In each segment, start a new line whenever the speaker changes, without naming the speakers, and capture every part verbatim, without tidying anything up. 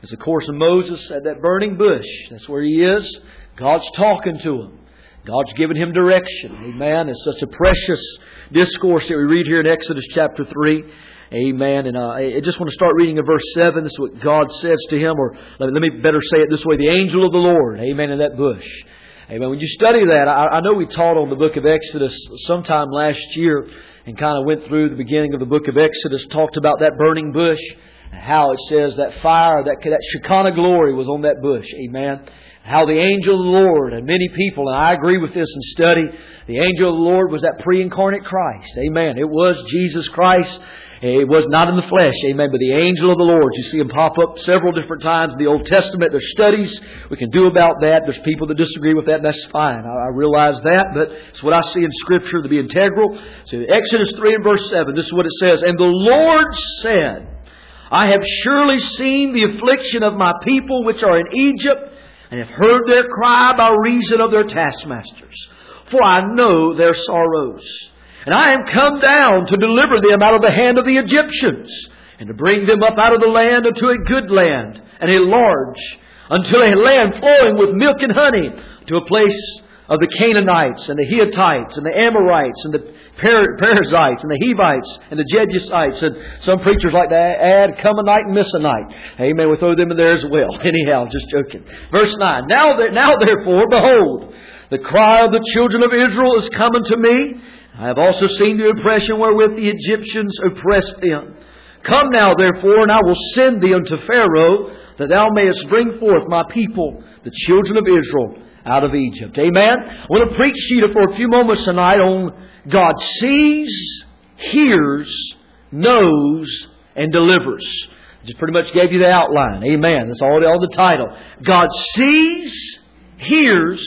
Because, of course, Moses at that burning bush, that's where he is. God's talking to him. God's giving him direction. Amen. It's such a precious discourse that we read here in Exodus chapter three. Amen. And uh, I just want to start reading in verse seven. This is what God says to him. Or let me better say it this way. The angel of the Lord. Amen. In that bush. Amen. When you study that, I, I know we taught on the book of Exodus sometime last year and kind of went through the beginning of the book of Exodus, talked about that burning bush, how it says that fire, that, that Shekinah glory was on that bush. Amen. How the angel of the Lord, and many people, and I agree with this in study, the angel of the Lord was that pre-incarnate Christ. Amen. It was Jesus Christ. It was not in the flesh. Amen. But the angel of the Lord. You see him pop up several different times in the Old Testament. There's studies we can do about that. There's people that disagree with that, and that's fine. I, I realize that, but it's what I see in Scripture to be integral. So Exodus three and verse seven, this is what it says. And the Lord said, I have surely seen the affliction of my people which are in Egypt, and have heard their cry by reason of their taskmasters. For I know their sorrows. And I am come down to deliver them out of the hand of the Egyptians, and to bring them up out of the land unto a good land, and a large, unto a land flowing with milk and honey, to a place of the Canaanites, and the Hittites, and the Amorites, and the Perizzites, and the Hivites, and the Jebusites. And some preachers like to add come a night and miss a night. Amen. We throw them in there as well. Anyhow, just joking. Verse nine. Now, now therefore, behold, the cry of the children of Israel is coming to me. I have also seen the oppression wherewith the Egyptians oppressed them. Come now, therefore, and I will send thee unto Pharaoh, that thou mayest bring forth my people, the children of Israel, out of Egypt. Amen. I want to preach to you for a few moments tonight on God sees, hears, knows, and delivers. I just pretty much gave you the outline. Amen. That's all, all the title. God sees, hears,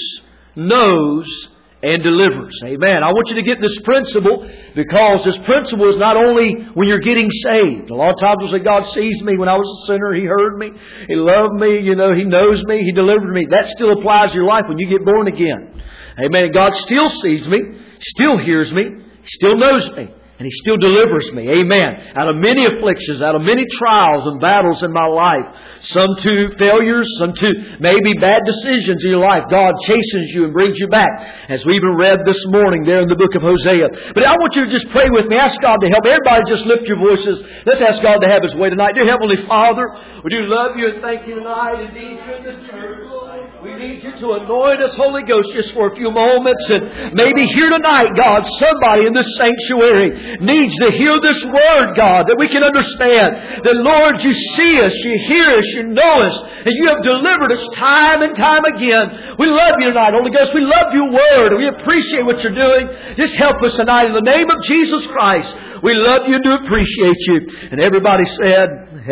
knows, and delivers. Amen. I want you to get this principle, because this principle is not only when you're getting saved. A lot of times we'll say, God sees me when I was a sinner. He heard me. He loved me. You know, He knows me. He delivered me. That still applies to your life when you get born again. Amen. God still sees me. Still hears me. Still knows me. And He still delivers me. Amen. Out of many afflictions, out of many trials and battles in my life. Some to failures, some to maybe bad decisions in your life. God chastens you and brings you back. As we even read this morning there in the book of Hosea. But I want you to just pray with me. Ask God to help. Everybody just lift your voices. Let's ask God to have His way tonight. Dear Heavenly Father, we do love You and thank You tonight. Indeed, goodness church. We need You to anoint us, Holy Ghost, just for a few moments. And maybe here tonight, God, somebody in this sanctuary needs to hear this word, God, that we can understand that, Lord, You see us, You hear us, You know us, and You have delivered us time and time again. We love You tonight, Holy Ghost. We love Your word, and we appreciate what You're doing. Just help us tonight in the name of Jesus Christ. We love You and do appreciate You. And everybody said,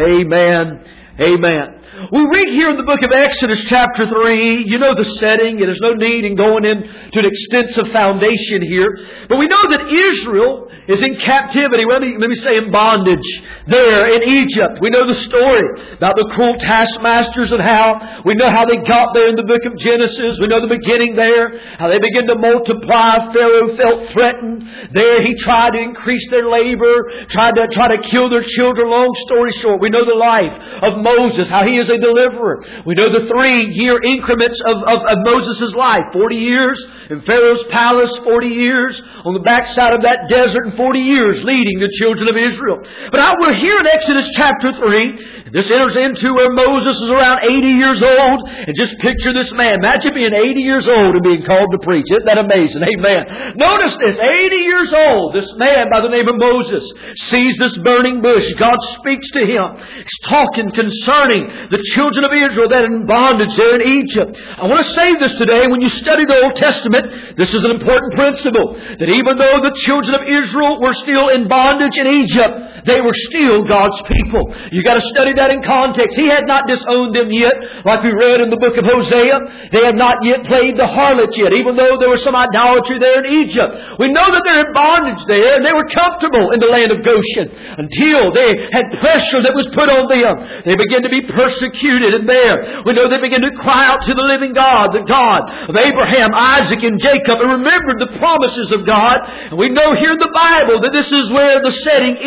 Amen. Amen. We read here in the book of Exodus chapter three, you know the setting. There's no need in going into an extensive foundation here. But we know that Israel is in captivity. Let me, let me say in bondage there in Egypt. We know the story about the cruel taskmasters and how we know how they got there in the book of Genesis. We know the beginning there, how they began to multiply. Pharaoh felt threatened. There he tried to increase their labor, tried to try to kill their children. Long story short, we know the life of Moses, how he is a deliverer. We know the three-year increments of, of, of Moses' life. Forty years in Pharaoh's palace, forty years on the backside of that desert, and forty years leading the children of Israel. But I, we're here in Exodus chapter three. This enters into where Moses is around eighty years old. And just picture this man. Imagine being eighty years old and being called to preach. Isn't that amazing? Amen. Notice this. eighty years old. This man by the name of Moses sees this burning bush. God speaks to him. He's talking concerning the children of Israel that are in bondage there in Egypt. I want to say this today. When you study the Old Testament, this is an important principle. That even though the children of Israel were still in bondage in Egypt, they were still God's people. You got to study that in context. He had not disowned them yet, like we read in the book of Hosea. They had not yet played the harlot yet, even though there was some idolatry there in Egypt. We know that they're in bondage there, and they were comfortable in the land of Goshen until they had pressure that was put on them. They began to be persecuted, and there we know they began to cry out to the living God, the God of Abraham, Isaac, and Jacob, and remembered the promises of God. And we know here in the Bible that this is where the setting is.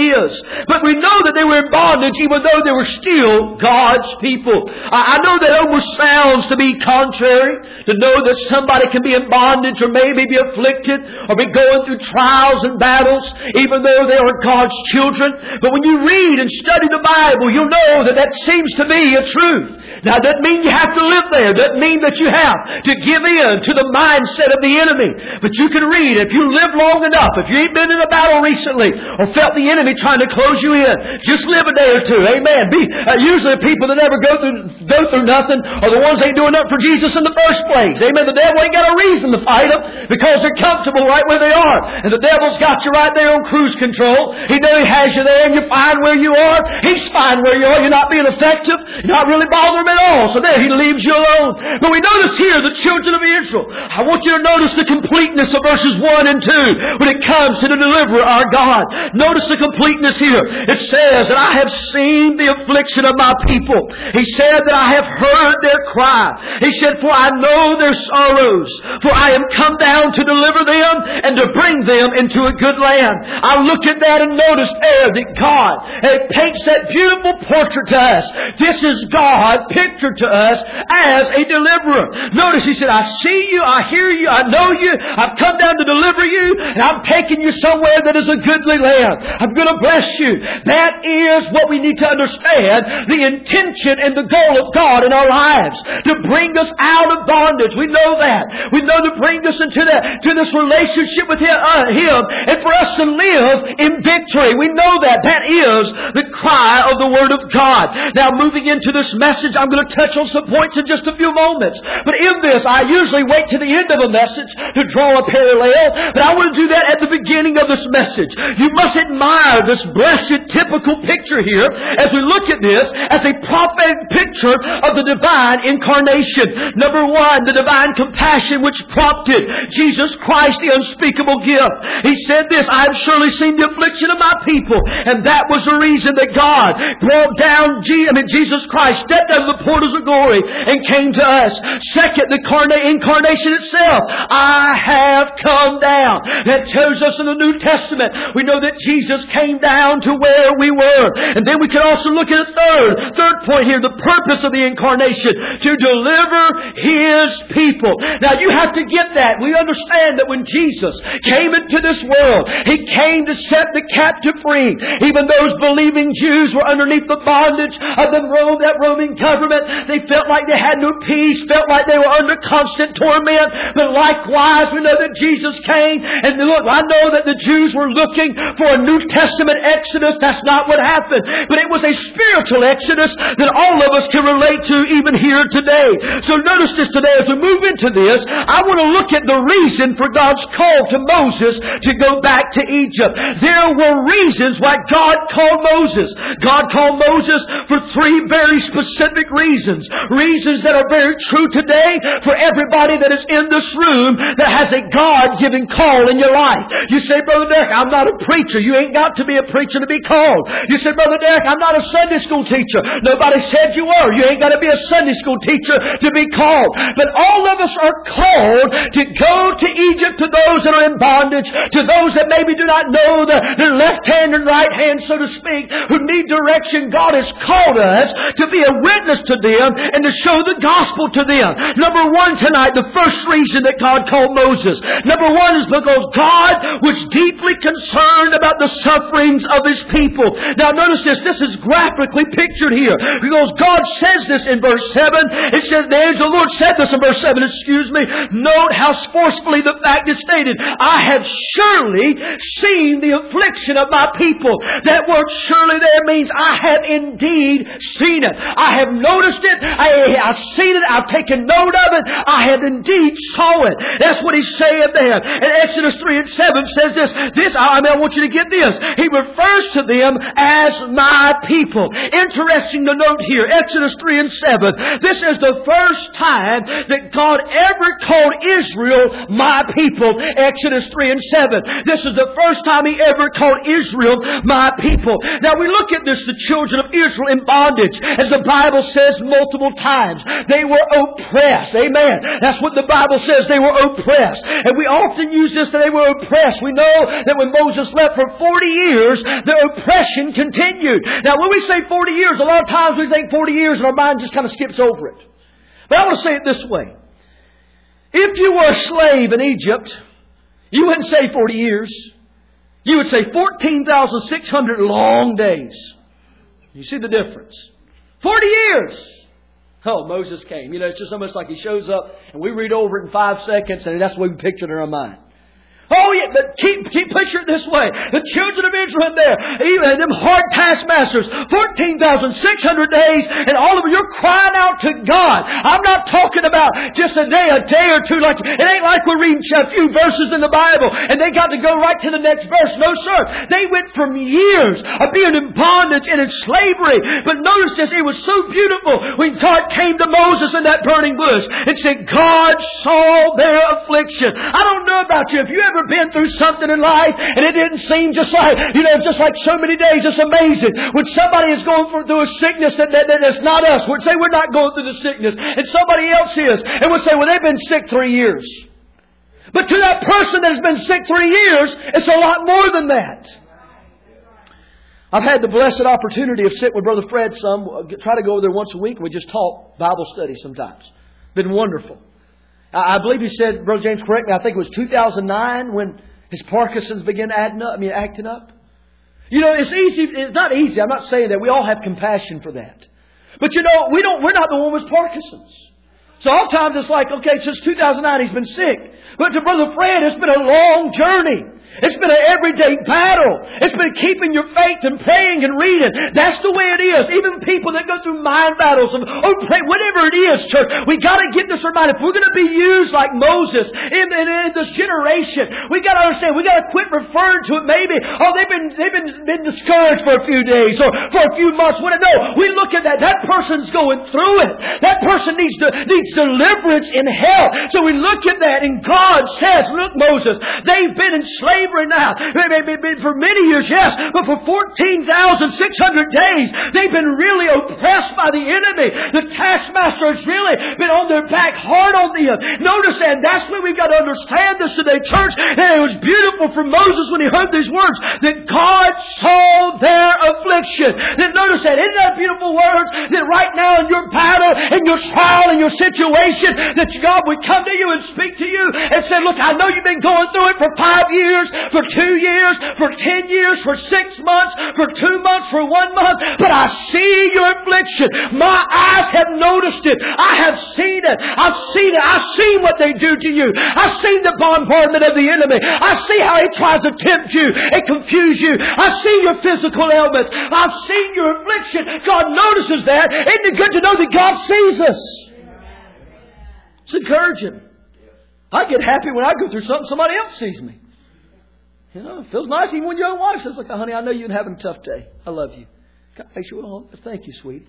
But we know that they were in bondage even though they were still God's people. I, I know that almost sounds to be contrary, to know that somebody can be in bondage or maybe be afflicted or be going through trials and battles even though they are God's children. But when you read and study the Bible, you'll know that that seems to be a truth. Now, that doesn't mean you have to live there. That doesn't mean that you have to give in to the mindset of the enemy. But you can read, if you live long enough, if you ain't been in a battle recently or felt the enemy trying to close you in, just live a day or two. Amen. Be, uh, usually people that never go through go through nothing are the ones that ain't doing nothing for Jesus in the first place. Amen. The devil ain't got a reason to fight them because they're comfortable right where they are. And the devil's got you right there on cruise control. He knows he has you there and you're fine where you are. He's fine where you are. You're not being effective. You're not really bothering him at all. So there, he leaves you alone. But we notice here, the children of Israel, I want you to notice the completeness of verses one and two when it comes to the deliverer, our God. Notice the completeness here. It says that I have seen the affliction of my people. He said that I have heard their cry. He said, for I know their sorrows. For I am come down to deliver them and to bring them into a good land. I look at that and notice there that God it paints that beautiful portrait to us. This is God pictured to us as a deliverer. Notice he said, I see you, I hear you, I know you, I've come down to deliver you, and I'm taking you somewhere that is a goodly land. I'm going to bless you. That is what we need to understand, the intention and the goal of God in our lives. To bring us out of bondage. We know that. We know to bring us into that, to this relationship with Him, uh, him and for us to live in victory. We know that. That is the cry of the Word of God. Now moving into this message, I'm going to touch on some points in just a few moments. But in this, I usually wait to the end of a message to draw a parallel. But I want to do that at the beginning of this message. You must admire this blessed typical picture here as we look at this as a prophetic picture of the divine incarnation. Number one, the divine compassion which prompted Jesus Christ, the unspeakable gift. He said this, I have surely seen the affliction of my people. And that was the reason that God brought down Je- I mean, Jesus Christ, stepped out of the portals of glory and came to us. Second, the carna- incarnation itself. I have come down. That tells us in the New Testament, we know that Jesus came down to where we were. And then we can also look at a third, third point here, the purpose of the incarnation, to deliver His people. Now you have to get that. We understand that when Jesus came into this world, He came to set the captive free. Even those believing Jews were underneath the bondage of the Rome, that Roman government. They felt like they had no peace, felt like they were under constant torment. But likewise, we know that Jesus came. And look, I know that the Jews were looking for a New Testament Exodus. That's not what happened. But it was a spiritual Exodus that all of us can relate to even here today. So notice this today. As we move into this, I want to look at the reason for God's call to Moses to go back to Egypt. There were reasons why God called Moses. God called Moses for three very specific reasons. Reasons that are very true today for everybody that is in this room that has a God-given call in your life. You say, Brother Derek, I'm not a preacher. You ain't got to be a preacher to be called. You say, Brother Derek, I'm not a Sunday school teacher. Nobody said you were. You ain't got to be a Sunday school teacher to be called. But all of us are called to go to Egypt, to those that are in bondage, to those that maybe do not know the, the left hand and right hand, so to speak, who need direction. God has called us to be a witness to them and to show the gospel to them. Number one tonight, the first reason that God called Moses. Number one is because God was deeply concerned about the sufferings of His people. Now notice this. This is graphically pictured here. Because God says this in verse seven. It says, the angel of the Lord said this in verse seven, excuse me. Note how forcefully the fact is stated. I have surely seen the affliction of my people. That word surely there means I have indeed seen it. I have noticed it. I, I've seen it. I've taken note of it. I have indeed saw it. That's what He's saying there. And Exodus three and seven says this. This, I mean, I want you to get this. He refers to them as my people. Interesting to note here, Exodus three and seven. This is the first time that God ever called Israel my people. Exodus three and seven. This is the first time He ever called Israel my people. Now we look at this, the children of Israel in bondage. As the Bible says multiple times, they were oppressed. Amen. That's what the Bible says. They were oppressed. And we often use this that they were oppressed. We know that when Moses left for forty years, the oppression continued. Now when we say forty years, a lot of times we think forty years and our mind just kind of skips over it. But I want to say it this way. If you were a slave in Egypt, you wouldn't say forty years. You would say fourteen thousand six hundred long days. You see the difference? forty years! Oh, Moses came. You know, it's just almost like He shows up and we read over it in five seconds and that's what we picture it in our mind. Oh yeah, but keep, keep picture it this way. The children of Israel there, even them hard taskmasters, fourteen thousand six hundred days, and all of them, you're crying out to God. I'm not talking about just a day, a day or two. Like it ain't like we're reading a few verses in the Bible and they got to go right to the next verse. No, sir. They went from years of being in bondage and in slavery. But notice this, it was so beautiful when God came to Moses in that burning bush and said, God saw their affliction. I don't know about you. If you ever been through something in life and it didn't seem just like, you know, just like so many days, it's amazing. When somebody is going through a sickness that, that, that is not us, we'd say we're not going through the sickness and somebody else is. And we'll say, well, they've been sick three years. But to that person that has been sick three years, it's a lot more than that. I've had the blessed opportunity of sitting with Brother Fred some, try to go over there once a week and we just talk Bible study sometimes. Been wonderful. I believe he said, Brother James, correct me, I think it was two thousand nine when his Parkinson's began adding up, I mean, acting up. You know, it's easy, it's not easy, I'm not saying that. We all have compassion for that. But you know, we don't, we're not the one with Parkinson's. So oftentimes it's like, okay, since two thousand nine he's been sick. But to Brother Fred, it's been a long journey. It's been an everyday battle. It's been keeping your faith and praying and reading. That's the way it is. Even people that go through mind battles and oh, pray, whatever it is, church, we got to get this in mind. If we're going to be used like Moses in, in, in this generation, we got to understand. We got to quit referring to it. Maybe oh, they've been they've been been discouraged for a few days or for a few months. What no, we look at that. That person's going through it. That person needs to, needs deliverance in hell. So we look at that, and God says, "Look, Moses, they've been in slavery." Now, for many years, yes, but for fourteen thousand six hundred days, they've been really oppressed by the enemy. The taskmaster has really been on their back, hard on them. Notice that, that's where we've got to understand this today, church. And it was beautiful for Moses when he heard these words, that God saw their affliction. Then notice that, isn't that beautiful words? That right now in your battle, in your trial, in your situation, that God would come to you and speak to you and say, look, I know you've been going through it for five years, for two years, for ten years, for six months, for two months, for one month. But I see your affliction. My eyes have noticed it. I have seen it. I've seen it. I've seen what they do to you. I've seen the bombardment of the enemy. I see how he tries to tempt you and confuse you. I've seen your physical ailments. I've seen your affliction. God notices that. Isn't it good to know that God sees us? It's encouraging. I get happy when I go through something somebody else sees me. You know, it feels nice even when your own wife says, look, honey, I know you're having a tough day. I love you. God makes you, well, thank you, sweetie.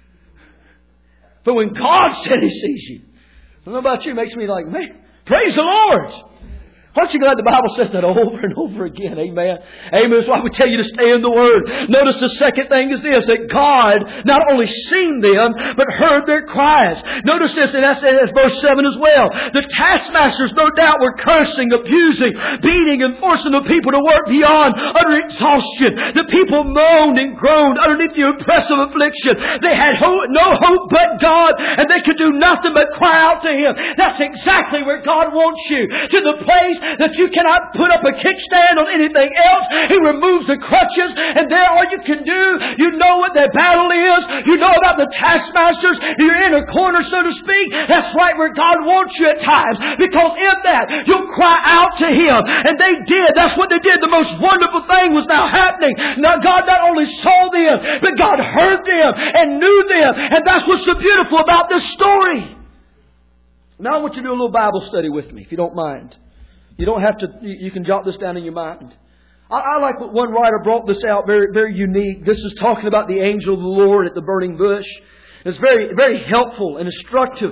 But when God said He sees you, I don't know about you, it makes me like, man, praise the Lord. Aren't you glad the Bible says that over and over again? Amen. Amen. That's why we tell you to stay in the Word. Notice the second thing is this, that God not only seen them, but heard their cries. Notice this, and that's, that's verse seven as well. The taskmasters, no doubt, were cursing, abusing, beating, and forcing the people to work beyond utter exhaustion. The people moaned and groaned underneath the oppressive affliction. They had hope, no hope but God, and they could do nothing but cry out to Him. That's exactly where God wants you. To the place that you cannot put up a kickstand on anything else. He removes the crutches, and there all you can do, you know what their battle is. You know about the taskmasters. You're in a corner, so to speak. That's right where God wants you at times. Because in that, you'll cry out to Him. And they did. That's what they did. The most wonderful thing was now happening. Now God not only saw them, but God heard them and knew them. And that's what's so beautiful about this story. Now I want you to do a little Bible study with me, if you don't mind. You don't have to, you can jot this down in your mind. I, I like what one writer brought this out, very, very unique. This is talking about the angel of the Lord at the burning bush. It's very, very helpful and instructive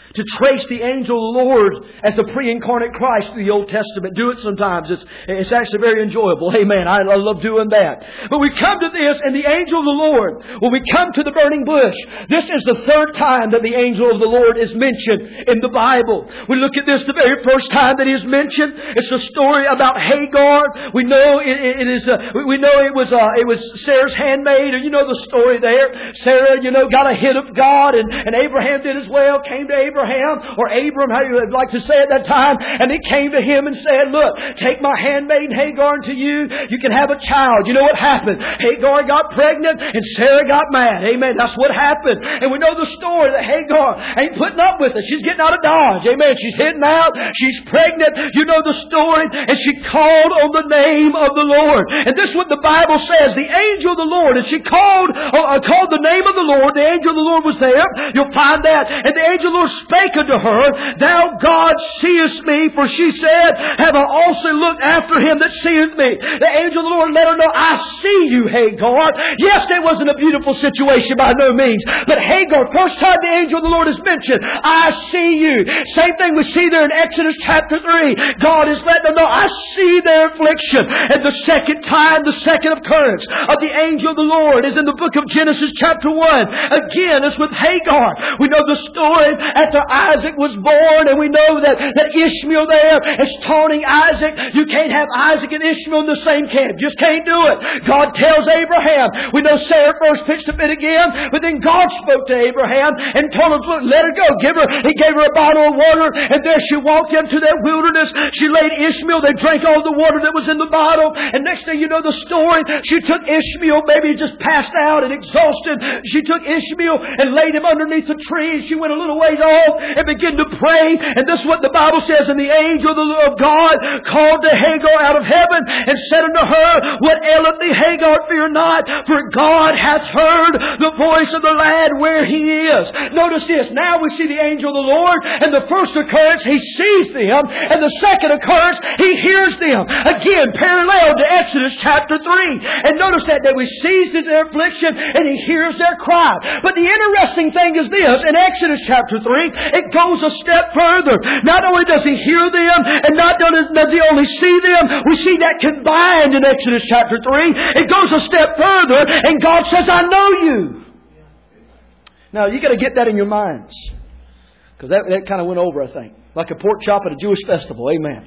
to trace the angel of the Lord as the pre-incarnate Christ in the Old Testament. Do it sometimes. It's, it's actually very enjoyable. Amen. I, I love doing that. But we come to this, and the angel of the Lord, when we come to the burning bush, this is the third time that the angel of the Lord is mentioned in the Bible. We look at this the very first time that he is mentioned. It's a story about Hagar. We know it, it, it is. Uh, we know it was. Uh, it was Sarah's handmaid, and you know the story there. Sarah, you know, got a hit of God, and, and Abraham did as well. Came to Abraham. Abraham or Abram, how you would like to say at that time, and he came to him and said, look, take my handmaid Hagar unto you. You can have a child. You know what happened? Hagar got pregnant and Sarah got mad. Amen. That's what happened. And we know the story that Hagar ain't putting up with it. She's getting out of Dodge. Amen. She's heading out. She's pregnant. You know the story. And she called on the name of the Lord. And this is what the Bible says. The angel of the Lord. And she called, uh, called the name of the Lord. The angel of the Lord was there. You'll find that. And the angel of the Lord spake unto her, thou God seest me, for she said, have I also looked after him that seeth me? The angel of the Lord let her know, I see you, Hagar. Yes, it wasn't a beautiful situation by no means, but Hagar, first time the angel of the Lord is mentioned, I see you. Same thing we see there in Exodus chapter three. God is letting them know, I see their affliction. And the second time, the second occurrence of the angel of the Lord is in the book of Genesis chapter one. Again, it's with Hagar. We know the story after Isaac was born, and we know that, that Ishmael there is taunting Isaac. You can't have Isaac and Ishmael in the same camp. You just can't do it. God tells Abraham. We know Sarah first pitched a fit again, but then God spoke to Abraham and told him, look, let her go. Give her. He gave her a bottle of water, and there she walked into that wilderness. She laid Ishmael. They drank all the water that was in the bottle, and next thing you know the story, she took Ishmael, maybe just passed out and exhausted. She took Ishmael and laid him underneath a tree. She went a little ways off and began to pray. And this is what the Bible says. And the angel of God called to Hagar out of heaven and said unto her, what aileth thee, Hagar? Fear not, for God hath heard the voice of the lad where he is. Notice this. Now we see the angel of the Lord. And the first occurrence, he sees them. And the second occurrence, he hears them. Again, parallel to Exodus chapter three. And notice that, that we sees their affliction and he hears their cry. But the interesting thing is this. In Exodus chapter three, it goes a step further. Not only does he hear them, and not does he only see them, we see that combined in Exodus chapter three. It goes a step further, and God says, I know you. Now, you got to get that in your minds. Because that, that kind of went over, I think. Like a pork chop at a Jewish festival. Amen.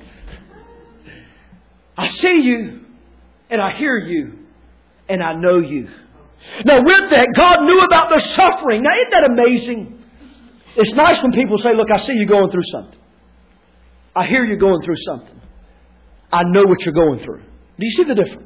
I see you, and I hear you, and I know you. Now, with that, God knew about their suffering. Now, isn't that amazing? It's nice when people say, look, I see you going through something. I hear you going through something. I know what you're going through. Do you see the difference?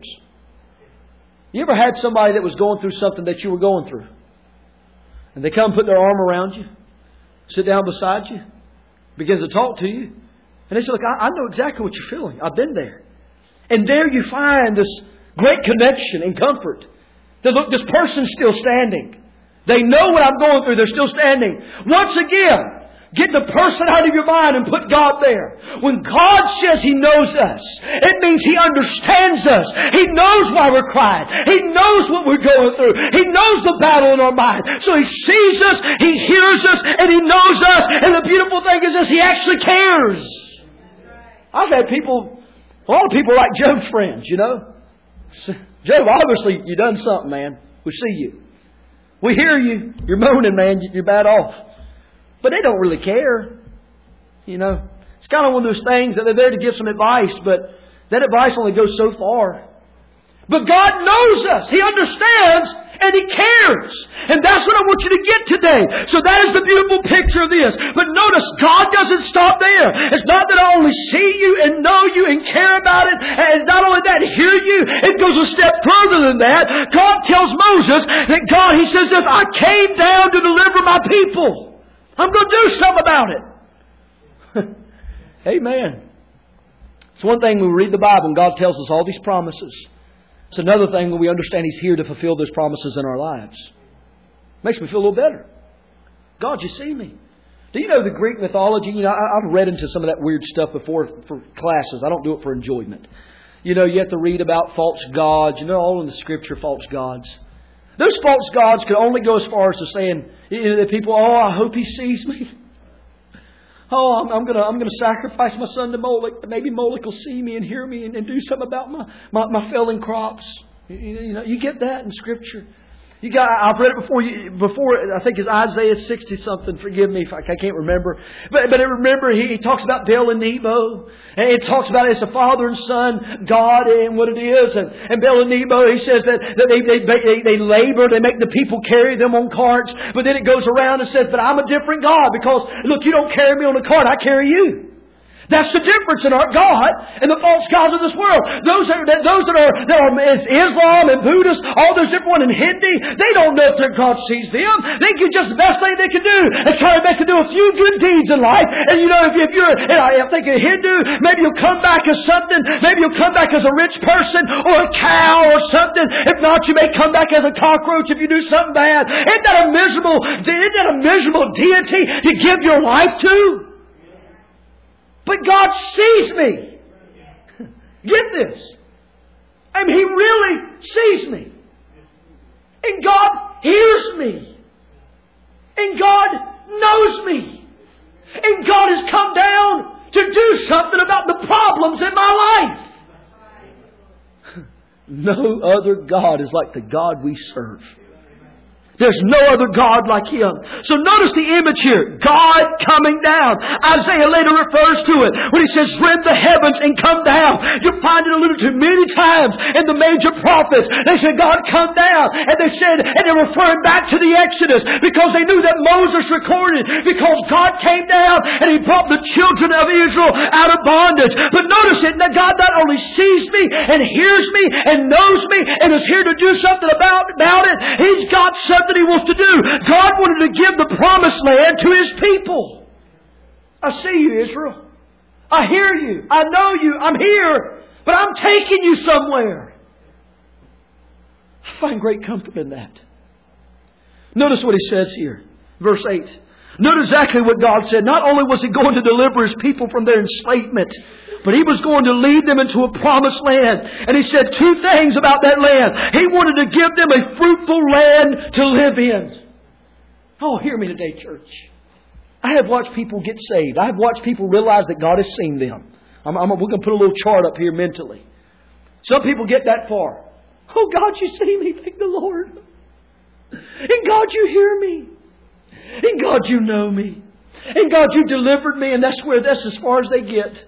You ever had somebody that was going through something that you were going through? And they come put their arm around you, sit down beside you, begins to talk to you. And they say, look, I, I know exactly what you're feeling. I've been there. And there you find this great connection and comfort. That look, this person's still standing. They know what I'm going through. They're still standing. Once again, get the person out of your mind and put God there. When God says He knows us, it means He understands us. He knows why we're crying. He knows what we're going through. He knows the battle in our mind. So He sees us, He hears us, and He knows us. And the beautiful thing is this, He actually cares. I've had people, a lot of people like Job's friends, you know. Job, obviously you done something, man. We see you. We hear you. You're moaning, man. You're bad off. But they don't really care. You know, it's kind of one of those things that they're there to give some advice, but that advice only goes so far. But God knows us. He understands and He cares. And that's what I want you to get today. So that is the beautiful picture of this. But notice, God doesn't stop there. It's not that I only see you and know you and care about it. And it's not only that, hear you. It goes a step further than that. God tells Moses that God, He says this, I came down to deliver my people. I'm going to do something about it. Amen. It's one thing when we read the Bible and God tells us all these promises. It's another thing when we understand He's here to fulfill those promises in our lives. Makes me feel a little better. God, you see me. Do you know the Greek mythology? You know, I've read into some of that weird stuff before for classes. I don't do it for enjoyment. You know, you have to read about false gods. You know, all in the Scripture, false gods. Those false gods could only go as far as to saying, you know, the people, oh, I hope He sees me. Oh, I'm, I'm gonna I'm gonna sacrifice my son to Moloch. Maybe Moloch will see me and hear me and, and do something about my, my, my failing crops. You, you know, you get that in Scripture. You got, I've read it before. You, before I think it's Isaiah sixty something. Forgive me if I, I can't remember. But but remember, he, he talks about Bel and Nebo, and it talks about it as a father and son God and what it is. And, and Bel and Nebo, he says that, that they, they they they labor, they make the people carry them on carts. But then it goes around and says, "But I'm a different God because look, you don't carry me on a cart, I carry you." That's the difference in our God and the false gods of this world. Those that, those that are, that are Islam and Buddhists, all those different ones in Hindi, they don't know if their God sees them. They can just the best thing they can do is try to make to do a few good deeds in life. And you know, if, if you're, and I think a Hindu, maybe you'll come back as something. Maybe you'll come back as a rich person or a cow or something. If not, you may come back as a cockroach if you do something bad. Isn't that a miserable? Isn't that a miserable deity to give your life to? But God sees me. Get this. I mean, He really sees me. And God hears me. And God knows me. And God has come down to do something about the problems in my life. No other God is like the God we serve. There's no other God like Him. So notice the image here. God coming down. Isaiah later refers to it when he says, rend the heavens and come down. You find it alluded to many times in the major prophets. They said, God come down. And they said, and they're referring back to the Exodus because they knew that Moses recorded because God came down and He brought the children of Israel out of bondage. But notice it, that God not only sees me and hears me and knows me and is here to do something about, about it. He's got something that He wants to do. God wanted to give the promised land to His people. I see you, Israel. I hear you. I know you. I'm here. But I'm taking you somewhere. I find great comfort in that. Notice what He says here. Verse eight. Note exactly what God said. Not only was He going to deliver His people from their enslavement, but He was going to lead them into a promised land. And He said two things about that land. He wanted to give them a fruitful land to live in. Oh, hear me today, church. I have watched people get saved. I have watched people realize that God has seen them. I'm, I'm, we're going to put a little chart up here mentally. Some people get that far. Oh, God, you see me. Thank the Lord. And God, you hear me. And God, you know me. And God, you delivered me. And that's where that's as far as they get.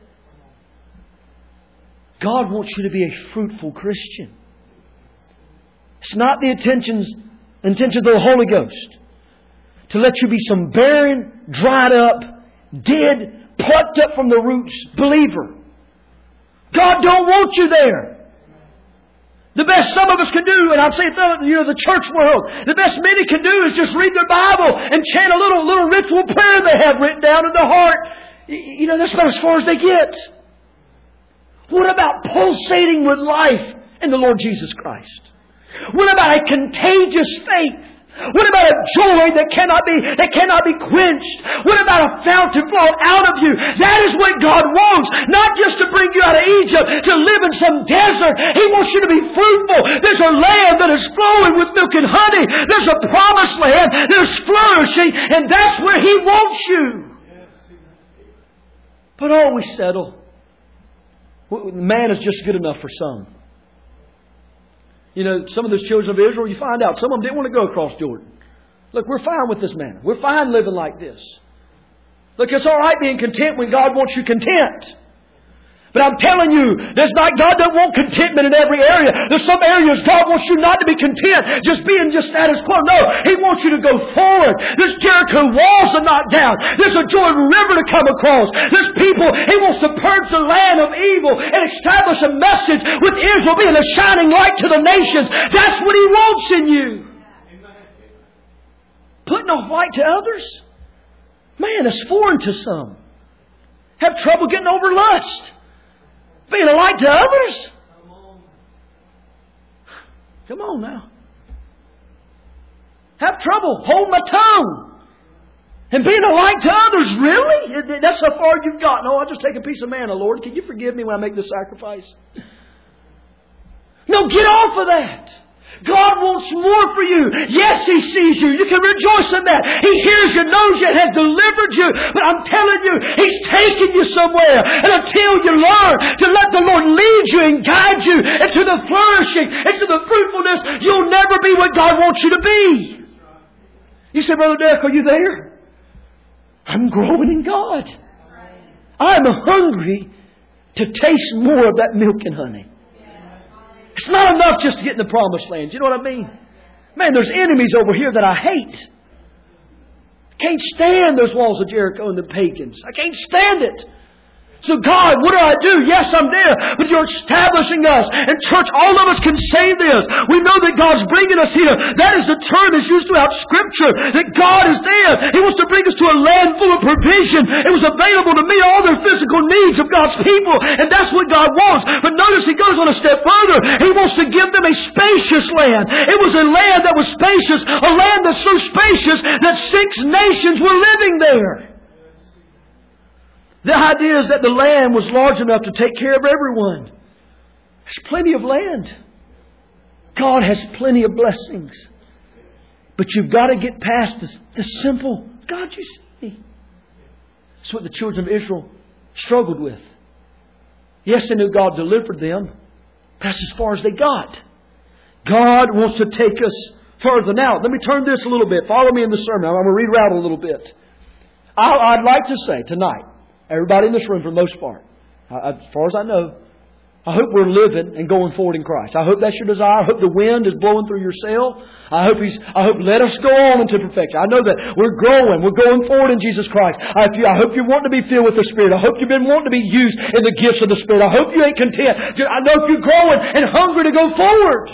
God wants you to be a fruitful Christian. It's not the intentions, intentions of the Holy Ghost to let you be some barren, dried up, dead, plucked up from the roots believer. God don't want you there. The best some of us can do, and I'm saying, you know, the church world, the best many can do is just read their Bible and chant a little, little ritual prayer they have written down in their heart. You know, that's about as far as they get. What about pulsating with life in the Lord Jesus Christ? What about a contagious faith? What about a joy that cannot be that cannot be quenched? What about a fountain flowing out of you? That is what God wants. Not just to bring you out of Egypt to live in some desert. He wants you to be fruitful. There's a land that is flowing with milk and honey. There's a promised land that is flourishing, and that's where He wants you. But oh, we settle. Man is just good enough for some. You know, some of those children of Israel, you find out, some of them didn't want to go across Jordan. Look, we're fine with this man. We're fine living like this. Look, it's all right being content when God wants you content. But I'm telling you, there's not, God doesn't want contentment in every area. There's some areas God wants you not to be content, just being just status quo. No, He wants you to go forward. There's Jericho walls to knock down. There's a Jordan River to come across. There's people, He wants to purge the land of evil and establish a message with Israel being a shining light to the nations. That's what He wants in you. Putting off light to others? Man, it's foreign to some. Have trouble getting over lust. Being a light to others? Come on. Come on now. Have trouble holding my tongue. And being a light to others, really? That's how far you've gotten. Oh, I'll just take a piece of manna, Lord. Can you forgive me when I make this sacrifice? No, get off of that. God wants more for you. Yes, He sees you. You can rejoice in that. He hears you, knows you, and has delivered you. But I'm telling you, He's taking you somewhere. And until you learn to let the Lord lead you and guide you into the flourishing, into the fruitfulness, you'll never be what God wants you to be. You say, Brother Derek, are you there? I'm growing in God. I'm hungry to taste more of that milk and honey. It's not enough just to get in the promised land. You know what I mean? Man, there's enemies over here that I hate. I can't stand those walls of Jericho and the pagans. I can't stand it. So God, what do I do? Yes, I'm there. But You're establishing us. And church, all of us can say this. We know that God's bringing us here. That is the term that's used throughout Scripture. That God is there. He wants to bring us to a land full of provision. It was available to meet all the physical needs of God's people. And that's what God wants. But notice He goes on a step further. He wants to give them a spacious land. It was a land that was spacious. A land that's so spacious that six nations were living there. The idea is that the land was large enough to take care of everyone. There's plenty of land. God has plenty of blessings. But you've got to get past this, this simple, God, You see me. That's what the children of Israel struggled with. Yes, they knew God delivered them. But that's as far as they got. God wants to take us further. Now, let me turn this a little bit. Follow me in the sermon. I'm going to reroute a little bit. I, I'd like to say tonight, everybody in this room, for the most part, as far as I know, I hope we're living and going forward in Christ. I hope that's your desire. I hope the wind is blowing through your sail. I hope He's. I hope let us go on into perfection. I know that we're growing. We're going forward in Jesus Christ. I hope, you, I hope you want to be filled with the Spirit. I hope you've been wanting to be used in the gifts of the Spirit. I hope you ain't content. I know you're growing and hungry to go forward.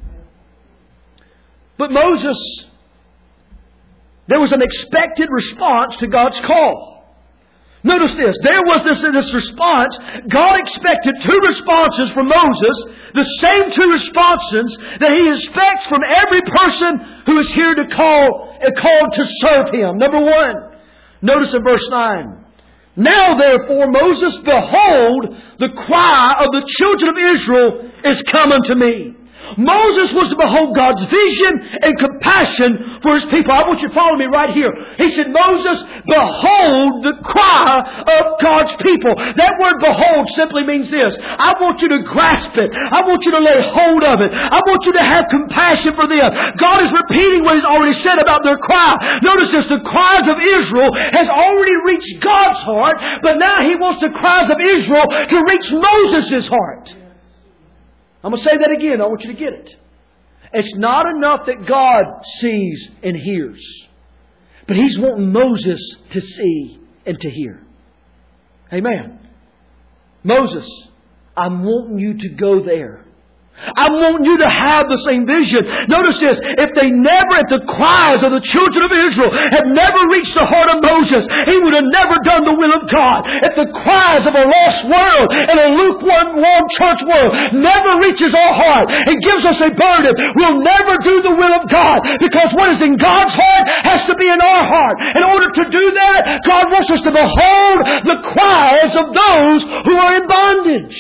But Moses, there was an expected response to God's call. Notice this. There was this, this response. God expected two responses from Moses. The same two responses that He expects from every person who is here to call, called to serve Him. Number one. Notice in verse nine. Now therefore, Moses, behold, the cry of the children of Israel is come unto me. Moses was to behold God's vision and compassion for His people. I want you to follow me right here. He said, Moses, behold the cry of God's people. That word behold simply means this. I want you to grasp it. I want you to lay hold of it. I want you to have compassion for them. God is repeating what He's already said about their cry. Notice this. The cries of Israel has already reached God's heart, but now He wants the cries of Israel to reach Moses' heart. I'm going to say that again. I want you to get it. It's not enough that God sees and hears. But He's wanting Moses to see and to hear. Amen. Moses, I'm wanting you to go there. I want you to have the same vision. Notice this. If they never, if the cries of the children of Israel had never reached the heart of Moses, he would have never done the will of God. If the cries of a lost world and a lukewarm warm church world never reaches our heart and gives us a burden, we'll never do the will of God. Because what is in God's heart has to be in our heart. In order to do that, God wants us to behold the cries of those who are in bondage.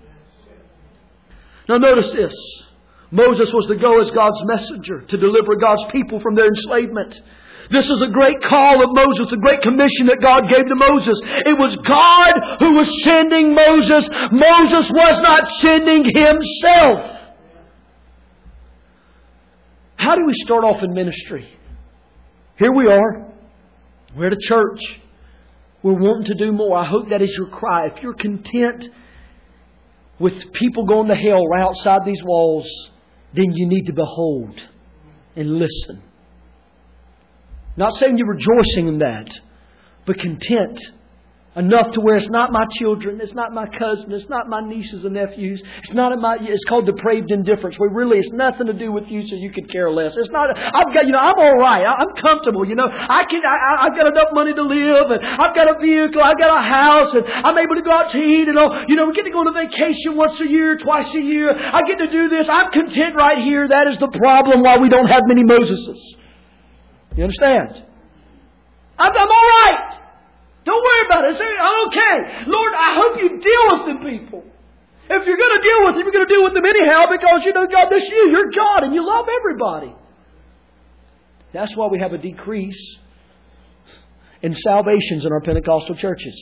Now notice this. Moses was to go as God's messenger to deliver God's people from their enslavement. This is a great call of Moses, a great commission that God gave to Moses. It was God who was sending Moses. Moses was not sending himself. How do we start off in ministry? Here we are. We're at a church. We're wanting to do more. I hope that is your cry. If you're content with people going to hell right outside these walls, then you need to behold and listen. Not saying you're rejoicing in that, but content enough to where it's not my children, it's not my cousin, it's not my nieces and nephews, it's not my. It's called depraved indifference. Where really it's nothing to do with you, so you could care less. It's not. I've got, you know, I'm all right. I'm comfortable. You know, I can. I, I've got enough money to live, and I've got a vehicle, I've got a house, and I'm able to go out to eat. And all. You know, we get to go on a vacation once a year, twice a year. I get to do this. I'm content right here. That is the problem why we don't have many Moseses. You understand? I'm, I'm all right. Don't worry about it. Say, I'm okay. Lord, I hope you deal with the people. If you're going to deal with them, you're going to deal with them anyhow because you know God, that's you. You're God and you love everybody. That's why we have a decrease in salvations in our Pentecostal churches.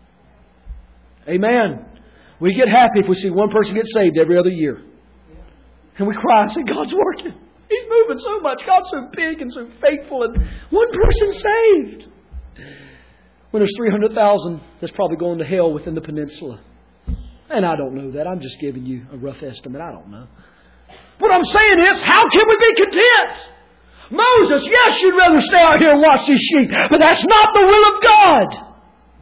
Amen. We get happy if we see one person get saved every other year. And we cry and say, God's working. He's moving so much. God's so big and so faithful. And one person saved. When there's three hundred thousand that's probably going to hell within the peninsula. And I don't know that. I'm just giving you a rough estimate. I don't know. What I'm saying is, how can we be content? Moses, yes, you'd rather stay out here and watch these sheep. But that's not the will of God.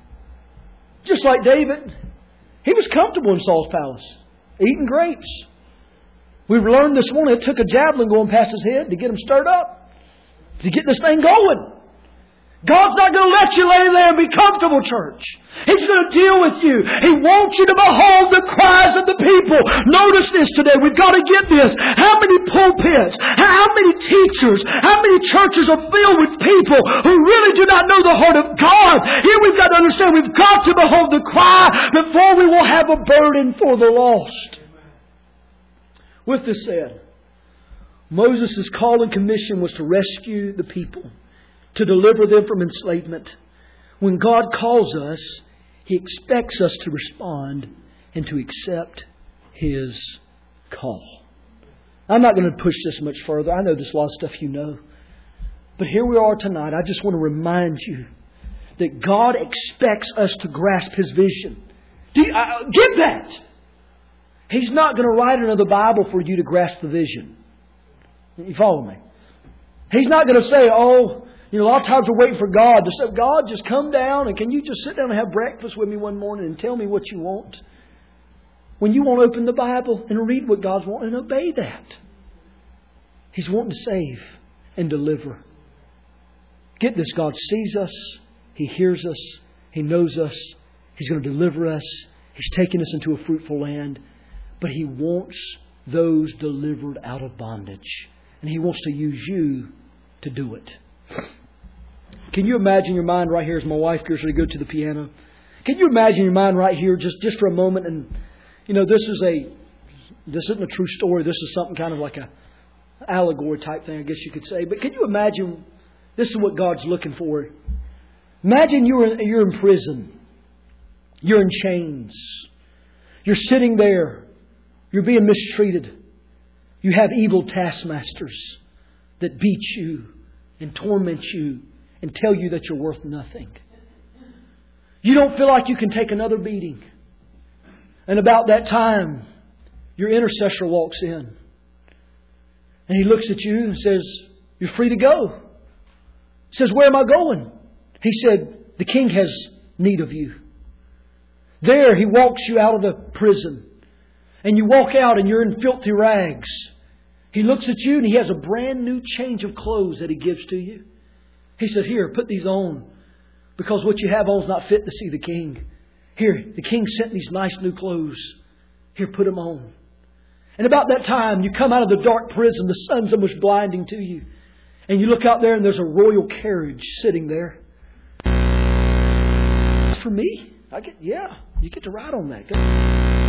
Just like David. He was comfortable in Saul's palace. Eating grapes. We've learned this morning it took a javelin going past his head to get him stirred up. To get this thing going. God's not going to let you lay there and be comfortable, church. He's going to deal with you. He wants you to behold the cries of the people. Notice this today. We've got to get this. How many pulpits, how many teachers, how many churches are filled with people who really do not know the heart of God? Here we've got to understand we've got to behold the cry before we will have a burden for the lost. With this said, Moses' call and commission was to rescue the people. To deliver them from enslavement. When God calls us, He expects us to respond and to accept His call. I'm not going to push this much further. I know there's a lot of stuff you know. But here we are tonight. I just want to remind you that God expects us to grasp His vision. Do you, uh, get that! He's not going to write another Bible for you to grasp the vision. You follow me? He's not going to say, oh... You know, a lot of times we're waiting for God to say, God, just come down and can you just sit down and have breakfast with me one morning and tell me what you want? When you want to open the Bible and read what God's wanting and obey that. He's wanting to save and deliver. Get this, God sees us. He hears us. He knows us. He's going to deliver us. He's taking us into a fruitful land. But He wants those delivered out of bondage. And He wants to use you to do it. Can you imagine your mind right here as my wife gets ready to go to the piano? Can you imagine your mind right here just, just for a moment? And, you know, this is a, this isn't a true story. This is something kind of like a allegory type thing, I guess you could say. But can you imagine, this is what God's looking for. Imagine you're in, you're in prison. You're in chains. You're sitting there. You're being mistreated. You have evil taskmasters that beat you and torment you and tell you that you're worth nothing. You don't feel like you can take another beating. And about that time, your intercessor walks in. And he looks at you and says, you're free to go. He says, where am I going? He said, the king has need of you. There he walks you out of the prison. And you walk out and you're in filthy rags. He looks at you and he has a brand new change of clothes that he gives to you. He said, here, put these on. Because what you have on is not fit to see the king. Here, the king sent these nice new clothes. Here, put them on. And about that time, you come out of the dark prison. The sun's almost blinding to you. And you look out there and there's a royal carriage sitting there. It's for me? I get, yeah, you get to ride on that. Go.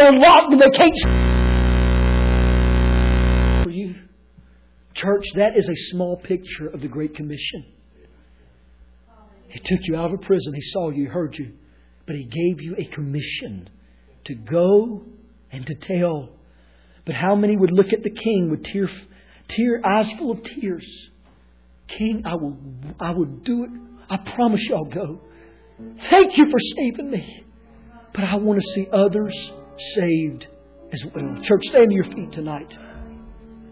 unlocked and they can't for you. Church, that is a small picture of the Great Commission. He took you out of a prison. He saw you, heard you. But He gave you a commission to go and to tell. But how many would look at the King with tear, tear, eyes full of tears? King, I will, I will do it. I promise you I'll go. Thank you for saving me. But I want to see others saved as well. Church, stand to your feet tonight.